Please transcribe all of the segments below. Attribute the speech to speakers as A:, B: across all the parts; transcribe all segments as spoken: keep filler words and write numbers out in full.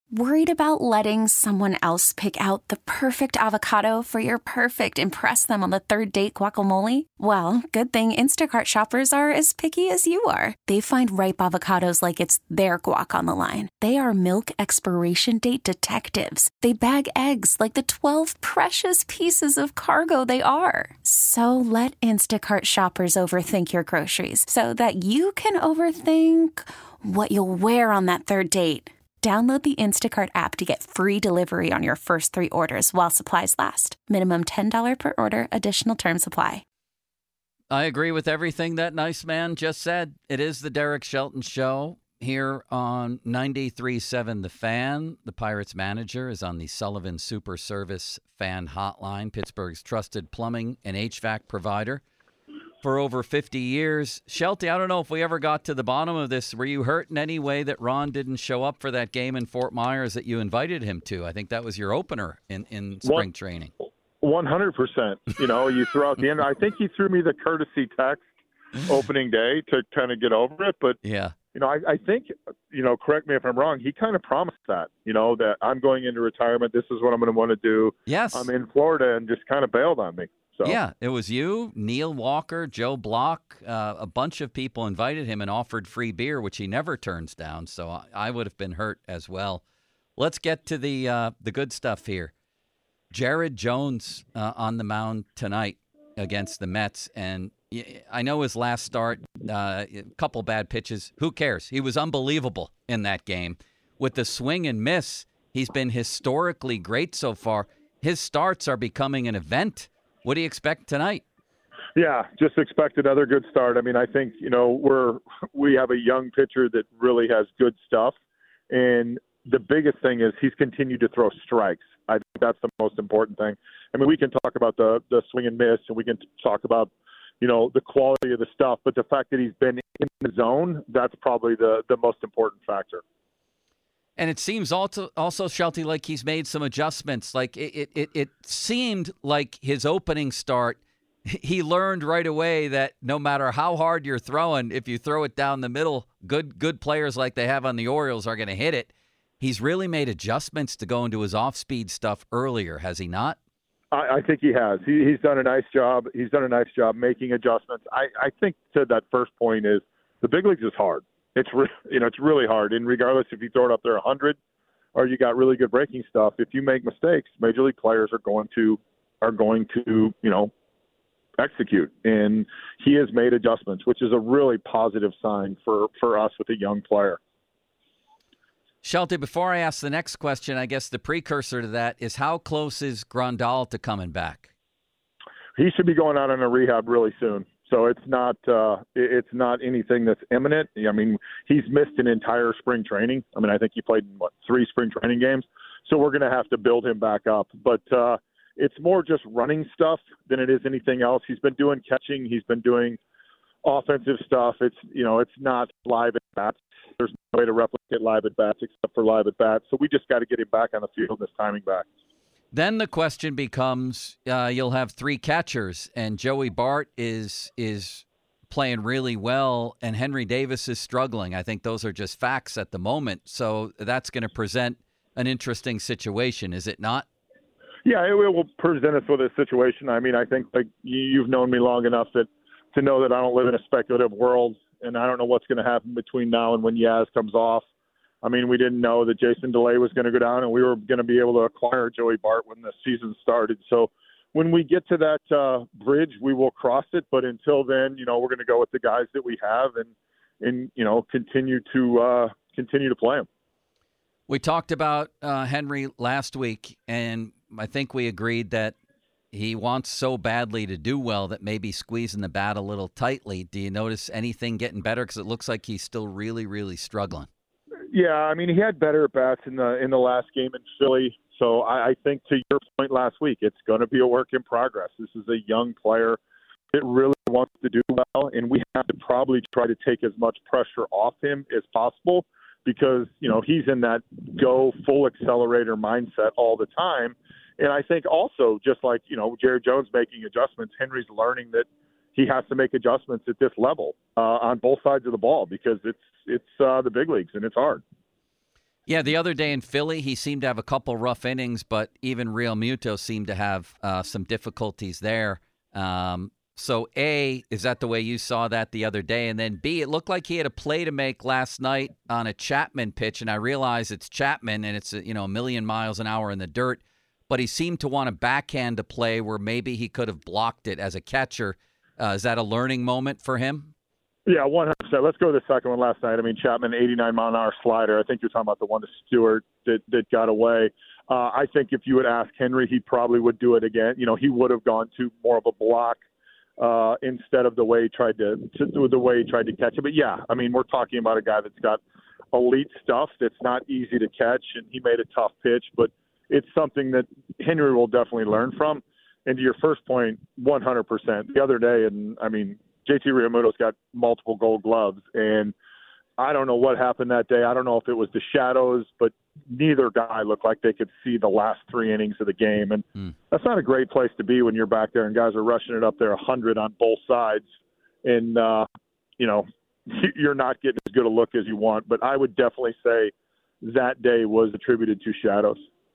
A: Worried about letting someone else pick out the perfect avocado for your perfect impress them on the third date guacamole? Well, good thing Instacart shoppers are as picky as you are. They find ripe avocados like it's their guac on the line. They are milk expiration date detectives. They bag eggs like the twelve precious pieces of cargo they are. So let Instacart shoppers overthink your groceries so that you can overthink what you'll wear on that third date. Download the Instacart app to get free delivery on your first three orders while supplies last. Minimum ten dollars per order. Additional terms apply.
B: I agree with everything that nice man just said. It is the Derek Shelton Show here on ninety-three point seven The Fan. The Pirates manager is on the Sullivan Super Service Fan Hotline, Pittsburgh's trusted plumbing and H V A C provider for over fifty years. Shelty, I don't know if we ever got to the bottom of this. Were you hurt in any way that Ron didn't show up for that game in Fort Myers that you invited him to? I think that was your opener in, in spring
C: One,
B: training.
C: one hundred percent. You know, you threw out the end. I think he threw me the courtesy text opening day to kind of get over it. But,
B: yeah,
C: you know, I, I think, you know, correct me if I'm wrong, he kind of promised that, you know, that I'm going into retirement. This is what I'm going to want to do.
B: Yes.
C: I'm in Florida, and just kind of bailed on me. So.
B: Yeah, it was you, Neil Walker, Joe Block, uh, a bunch of people invited him and offered free beer, which he never turns down. So I, I would have been hurt as well. Let's get to the uh, the good stuff here. Jared Jones uh, on the mound tonight against the Mets. And I know his last start, uh, a couple bad pitches. Who cares? He was unbelievable in that game. With the swing and miss, he's been historically great so far. His starts are becoming an event. What do you expect tonight?
C: Yeah, just expect another good start. I mean, I think, you know, we're we have a young pitcher that really has good stuff. And the biggest thing is he's continued to throw strikes. I think that's the most important thing. I mean, we can talk about the, the swing and miss, and we can talk about, you know, the quality of the stuff. But the fact that he's been in the zone, that's probably the, the most important factor.
B: And it seems also, also Shelty, like he's made some adjustments. Like it, it, it seemed like his opening start, he learned right away that no matter how hard you're throwing, if you throw it down the middle, good good players like they have on the Orioles are going to hit it. He's really made adjustments to go into his off-speed stuff earlier, has he not?
C: I, I think he has. He, he's done a nice job. He's done a nice job making adjustments. I, I think to that first point is the big leagues is hard. It's re- you know it's really hard, and regardless if you throw it up there one hundred or you got really good breaking stuff, if you make mistakes, major league players are going to are going to you know execute. And he has made adjustments, which is a really positive sign for, for us with a young player.
B: Shelty, before I ask the next question, I guess the precursor to that is how close is Grandal to coming back?
C: He should be going out on a rehab really soon. So it's not uh, it's not anything that's imminent. I mean, he's missed an entire spring training. I mean, I think he played in, what, three spring training games. So we're going to have to build him back up. But uh, it's more just running stuff than it is anything else. He's been doing catching. He's been doing offensive stuff. It's, you know, it's not live at bats. There's no way to replicate live at bats except for live at bats. So we just got to get him back on the field, this timing back.
B: Then the question becomes, uh, you'll have three catchers, and Joey Bart is is playing really well, and Henry Davis is struggling. I think those are just facts at the moment. So that's going to present an interesting situation, is it not?
C: Yeah, it will present us with a situation. I mean, I think like you've known me long enough that to know that I don't live in a speculative world, and I don't know what's going to happen between now and when Yaz comes off. I mean, we didn't know that Jason DeLay was going to go down, and we were going to be able to acquire Joey Bart when the season started. So when we get to that uh, bridge, we will cross it. But until then, you know, we're going to go with the guys that we have and, and you know, continue to uh, continue to play them.
B: We talked about uh, Henry last week, and I think we agreed that he wants so badly to do well that maybe squeezing the bat a little tightly. Do you notice anything getting better? Because it looks like he's still really, really struggling.
C: Yeah, I mean, he had better at bats in the in the last game in Philly. So I, I think to your point last week, it's going to be a work in progress. This is a young player that really wants to do well, and we have to probably try to take as much pressure off him as possible because, you know, he's in that go full accelerator mindset all the time. And I think also, just like, you know, Jared Jones making adjustments, Henry's learning that he has to make adjustments at this level uh, on both sides of the ball because it's it's uh, the big leagues and it's hard.
B: Yeah, the other day in Philly, he seemed to have a couple rough innings, but even Real Muto seemed to have uh, some difficulties there. Um, so, A, is that the way you saw that the other day? And then, B, it looked like he had a play to make last night on a Chapman pitch, and I realize it's Chapman, and it's you know a million miles an hour in the dirt, but he seemed to want to backhand a play where maybe he could have blocked it as a catcher. Uh, is that a learning moment for him?
C: Yeah, one hundred percent. Let's go to the second one last night. I mean, Chapman, eighty-nine mile an hour slider. I think you're talking about the one to Stewart that, that got away. Uh, I think if you would ask Henry, he probably would do it again. You know, he would have gone to more of a block uh, instead of the way he tried to, to the way he tried to catch it. But yeah, I mean, we're talking about a guy that's got elite stuff that's not easy to catch, and he made a tough pitch, but it's something that Henry will definitely learn from. And to your first point, one hundred percent. The other day, and I mean, J T Realmuto's got multiple gold gloves, and I don't know what happened that day. I don't know if it was the shadows, but neither guy looked like they could see the last three innings of the game. And mm. that's not a great place to be when you're back there and guys are rushing it up there one hundred on both sides. And, uh, you know, you're not getting as good a look as you want. But I would definitely say that day was attributed to shadows.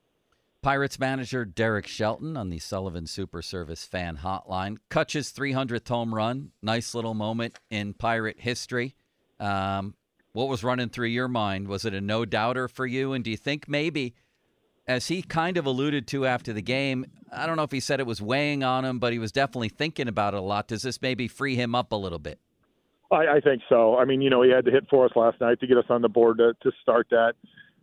B: Pirates manager Derek Shelton on the Sullivan Super Service fan hotline. Kutch's three hundredth home run. Nice little moment in Pirate history. Um, what was running through your mind? Was it a no-doubter for you? And do you think maybe, as he kind of alluded to after the game, I don't know if he said it was weighing on him, but he was definitely thinking about it a lot. Does this maybe free him up a little bit?
C: I, I think so. I mean, you know, he had to hit for us last night to get us on the board to, to start that.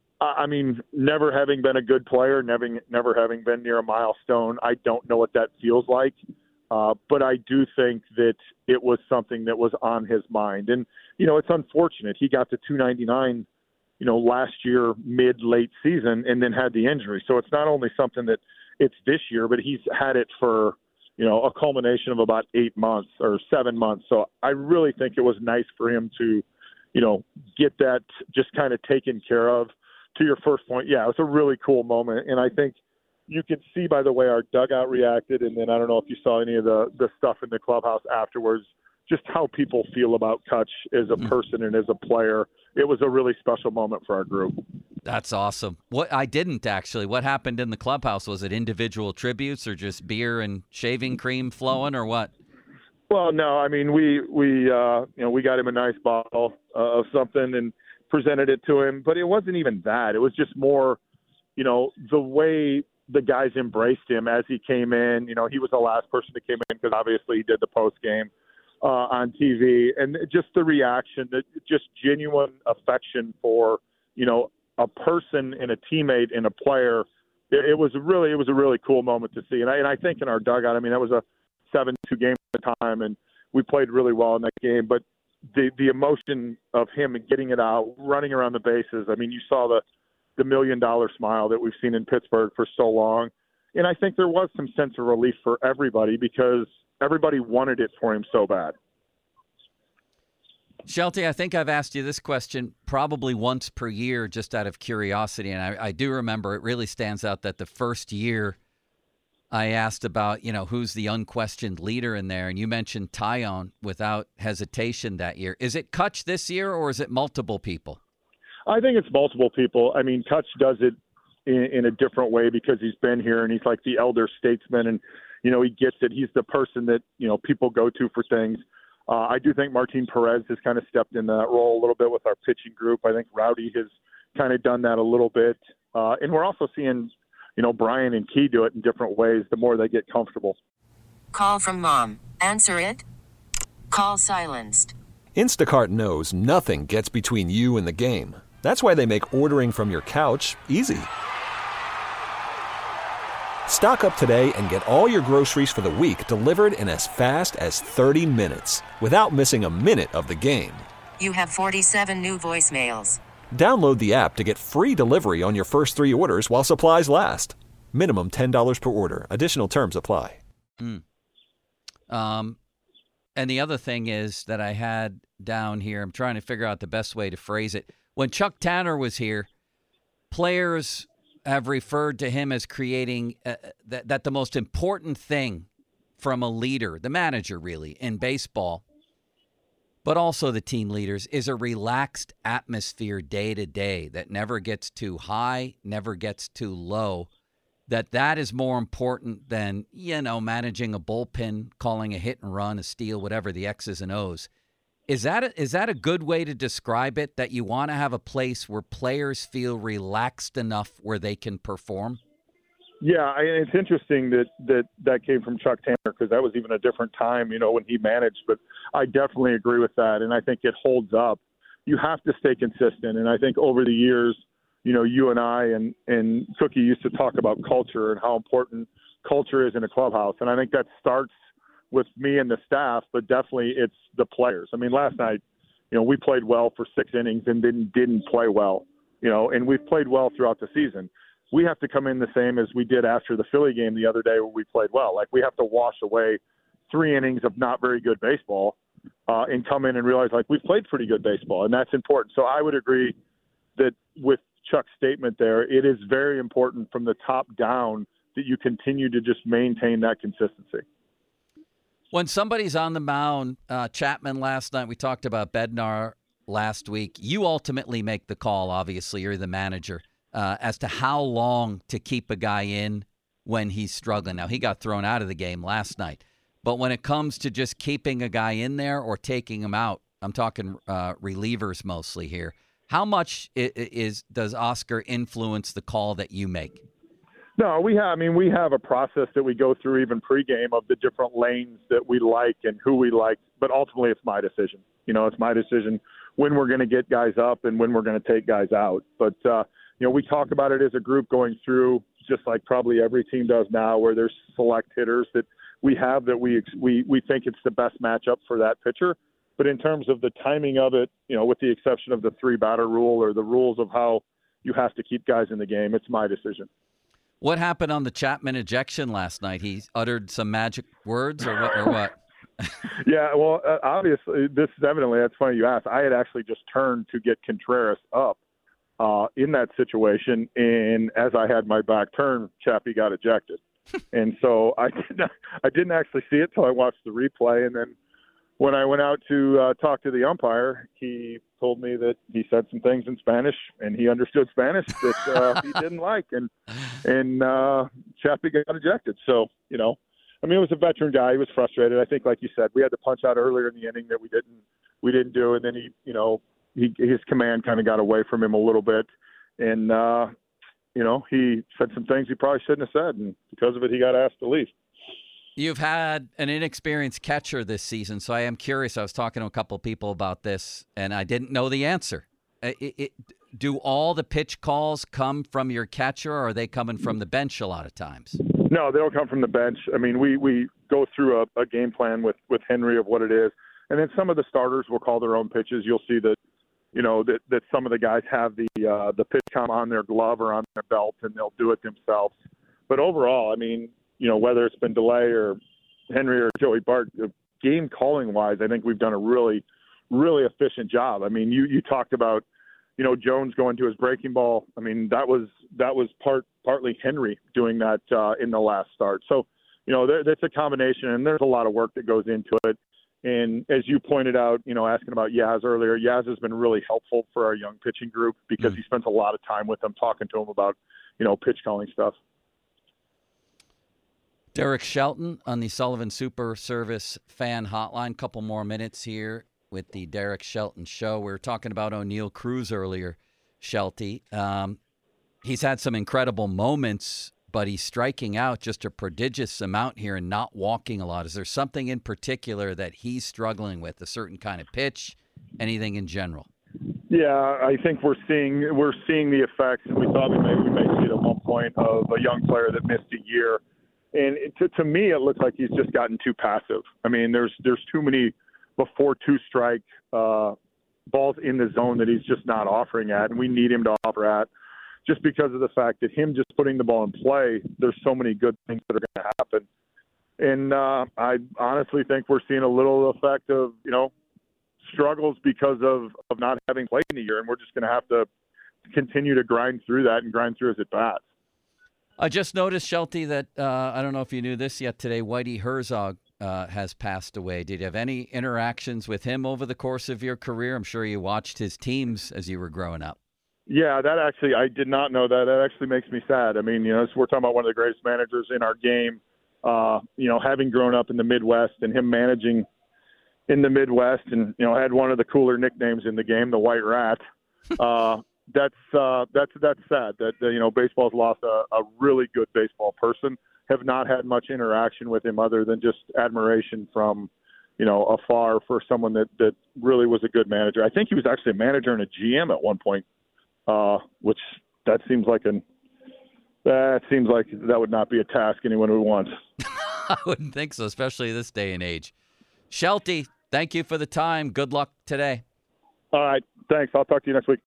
C: I mean, never having been a good player, never, never having been near a milestone, I don't know what that feels like. Uh, but I do think that it was something that was on his mind. And, you know, it's unfortunate. He got to two ninety-nine, you know, last year, mid, late season, and then had the injury. So it's not only something that it's this year, but he's had it for, you know, a culmination of about eight months or seven months. So I really think it was nice for him to, you know, get that just kind of taken care of. To your first point, yeah, it was a really cool moment. And I think you can see by the way our dugout reacted, and then I don't know if you saw any of the, the stuff in the clubhouse afterwards, just how people feel about Kutch as a person and as a player. It was a really special moment for our group.
B: That's awesome. What I didn't actually, what happened in the clubhouse? Was it individual tributes or just beer and shaving cream flowing or what?
C: Well, no, I mean, we, we uh, you know, we got him a nice bottle uh, of something and presented it to him, but it wasn't even that. It was just more, you know, the way the guys embraced him as he came in. You know, he was the last person that came in because obviously he did the post game uh, on T V, and just the reaction, the, just genuine affection for, you know, a person and a teammate and a player. It, it was really, it was a really cool moment to see. And I, and I think in our dugout, I mean, that was a seven two game at the time, and we played really well in that game, but the the emotion of him getting it out, running around the bases. I mean, you saw the, the million-dollar smile that we've seen in Pittsburgh for so long. And I think there was some sense of relief for everybody because everybody wanted it for him so bad.
B: Shelty, I think I've asked you this question probably once per year just out of curiosity, and I, I do remember it really stands out that the first year I asked about, you know, who's the unquestioned leader in there, and you mentioned Taillon without hesitation that year. Is it Kutch this year, or is it multiple people?
C: I think it's multiple people. I mean, Kutch does it in, in a different way because he's been here, and he's like the elder statesman, and, you know, he gets it. He's the person that, you know, people go to for things. Uh, I do think Martin Perez has kind of stepped in that role a little bit with our pitching group. I think Rowdy has kind of done that a little bit. Uh, and we're also seeing – you know, Brian and Key do it in different ways the more they get comfortable.
D: Call from mom. Answer it. Call silenced.
E: Instacart knows nothing gets between you and the game. That's why they make ordering from your couch easy. Stock up today and get all your groceries for the week delivered in as fast as thirty minutes without missing a minute of the game.
D: You have forty-seven new voicemails.
E: Download the app to get free delivery on your first three orders while supplies last. Minimum ten dollars per order. Additional terms apply.
B: Mm. Um, and the other thing is that I had down here, I'm trying to figure out the best way to phrase it. When Chuck Tanner was here, players have referred to him as creating uh, that, that the most important thing from a leader, the manager really, in baseball, but also the team leaders, is a relaxed atmosphere day to day that never gets too high, never gets too low, that that is more important than, you know, managing a bullpen, calling a hit and run, a steal, whatever the X's and O's. Is that a, is that a good way to describe it, that you want to have a place where players feel relaxed enough where they can perform?
C: Yeah, I, it's interesting that, that that came from Chuck Tanner, because that was even a different time, you know, when he managed. But I definitely agree with that, and I think it holds up. You have to stay consistent, and I think over the years, you know, you and I and, and Cookie used to talk about culture and how important culture is in a clubhouse, and I think that starts with me and the staff, but definitely it's the players. I mean, last night, you know, we played well for six innings and then didn't play well, you know, and we've played well throughout the season. We have to come in the same as we did after the Philly game the other day where we played well. Like, we have to wash away three innings of not very good baseball uh, and come in and realize, like, we've played pretty good baseball, and that's important. So I would agree that with Chuck's statement there, it is very important from the top down that you continue to just maintain that consistency.
B: When somebody's on the mound, uh, Chapman last night, we talked about Bednar last week. You ultimately make the call, obviously. You're the manager. Uh, as to how long to keep a guy in when he's struggling. Now, he got thrown out of the game last night. But when it comes to just keeping a guy in there or taking him out, I'm talking uh, relievers mostly here, how much is, is does Oscar influence the call that you make?
C: No, we have. I mean, we have a process that we go through even pregame of the different lanes that we like and who we like. But ultimately, it's my decision. You know, it's my decision when we're going to get guys up and when we're going to take guys out. But, uh, you know, we talk about it as a group going through, just like probably every team does now, where there's select hitters that we have that we we we think it's the best matchup for that pitcher. But in terms of the timing of it, you know, with the exception of the three batter rule or the rules of how you have to keep guys in the game, it's my decision.
B: What happened on the Chapman ejection last night? He uttered some magic words or what? Or what?
C: Yeah, well, uh, obviously, this is evidently, that's funny you asked. I had actually just turned to get Contreras up uh, in that situation, and as I had my back turned, Chappie got ejected. And so I didn't, I didn't actually see it till I watched the replay, and then when I went out to uh, talk to the umpire, he told me that he said some things in Spanish, and he understood Spanish that uh, he didn't like, and and uh, Chappie got ejected. So, you know, I mean, it was a veteran guy. He was frustrated. I think, like you said, we had to punch out earlier in the inning that we didn't we didn't do, and then he, you know, he, his command kind of got away from him a little bit, and uh, you know, he said some things he probably shouldn't have said, and because of it, he got asked to leave.
B: You've had an inexperienced catcher this season, so I am curious. I was talking to a couple of people about this, and I didn't know the answer. It, it, do all the pitch calls come from your catcher, or are they coming from the bench a lot of times?
C: No, they don't come from the bench. I mean, we, we go through a, a game plan with, with Henry of what it is, and then some of the starters will call their own pitches. You'll see that, you know, that, that some of the guys have the uh, the pitch count on their glove or on their belt, and they'll do it themselves. But overall, I mean, you know, whether it's been DeLay or Henry or Joey Bart, game calling wise, I think we've done a really, really efficient job. I mean, you, you talked about, you know, Jones going to his breaking ball. I mean, that was, that was part, partly Henry doing that uh, in the last start. So, you know, there, that's a combination, and there's a lot of work that goes into it. And as you pointed out, you know, asking about Yaz earlier, Yaz has been really helpful for our young pitching group because mm-hmm. he spends a lot of time with them, talking to them about, you know, pitch calling stuff.
B: Derek Shelton on the Sullivan Super Service fan hotline. Couple more minutes here with the Derek Shelton Show. We were talking about O'Neill Cruz earlier, Shelty. Um, he's had some incredible moments, but he's striking out just a prodigious amount here and not walking a lot. Is there something in particular that he's struggling with, a certain kind of pitch, anything in general?
C: Yeah, I think we're seeing we're seeing the effects. We thought we may, we may see it at one point of a young player that missed a year. And to, to me, it looks like he's just gotten too passive. I mean, there's there's too many before two strike uh, balls in the zone that he's just not offering at, and we need him to offer at, just because of the fact that him just putting the ball in play, there's so many good things that are going to happen. And uh, I honestly think we're seeing a little effect of, you know, struggles because of, of not having played in a year, and we're just going to have to continue to grind through that and grind through his at-bats.
B: I just noticed, Shelty, that uh, I don't know if you knew this yet today, Whitey Herzog uh, has passed away. Did you have any interactions with him over the course of your career? I'm sure you watched his teams as you were growing up.
C: Yeah, that actually, I did not know that. That actually makes me sad. I mean, you know, we're talking about one of the greatest managers in our game. Uh, you know, having grown up in the Midwest and him managing in the Midwest, and you know, had one of the cooler nicknames in the game, the White Rat. Uh, that's uh, that's that's sad that uh, you know, baseball's lost a, a really good baseball person. Have not had much interaction with him other than just admiration from, you know, afar for someone that that really was a good manager. I think he was actually a manager and a G M at one point. Uh, which that seems like an that seems like that would not be a task anyone would want.
B: I wouldn't think so, especially this day and age. Shelty, thank you for the time. Good luck today.
C: All right, thanks. I'll talk to you next week.